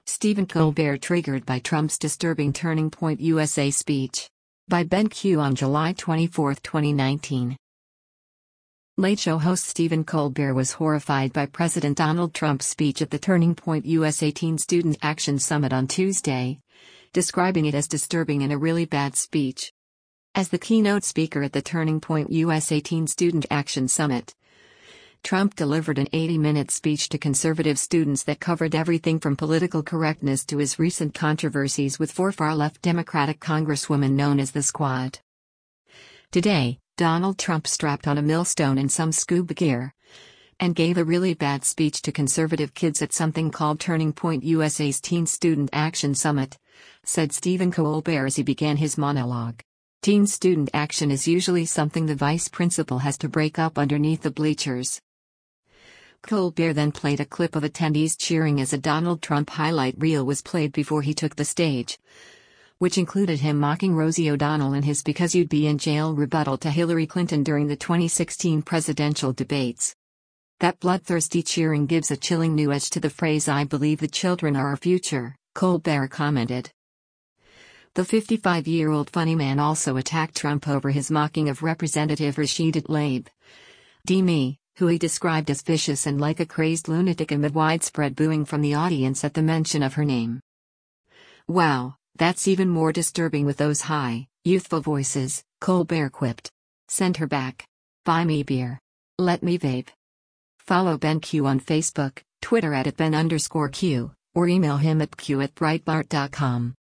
Stephen Colbert triggered by Trump's disturbing Turning Point USA speech. By Ben Q on July 24, 2019. Late Show host Stephen Colbert was horrified by President Donald Trump's speech at the Turning Point USA Teen Student Action Summit on Tuesday, describing it as disturbing and a really bad speech. As the keynote speaker at the Turning Point USA Teen Student Action Summit, Trump delivered an 80-minute speech to conservative students that covered everything from political correctness to his recent controversies with four far-left Democratic congresswomen known as the Squad. Today, Donald Trump strapped on a millstone and some scuba gear and gave a really bad speech to conservative kids at something called Turning Point USA's Teen Student Action Summit, said Stephen Colbert as he began his monologue. Teen student action is usually something the vice principal has to break up underneath the bleachers. Colbert then played a clip of attendees cheering as a Donald Trump highlight reel was played before he took the stage, which included him mocking Rosie O'Donnell in his "because you'd be in jail" rebuttal to Hillary Clinton during the 2016 presidential debates. That bloodthirsty cheering gives a chilling new edge to the phrase "I believe the children are our future," Colbert commented. The 55-year-old funny man also attacked Trump over his mocking of Representative Rashida Tlaib, who he described as vicious and like a crazed lunatic amid widespread booing from the audience at the mention of her name. "Wow, that's even more disturbing with those high, youthful voices," Colbert quipped. "Send her back. Buy me beer. Let me vape." Follow Ben Q on Facebook, Twitter @Ben_Q, or email him at q@breitbart.com.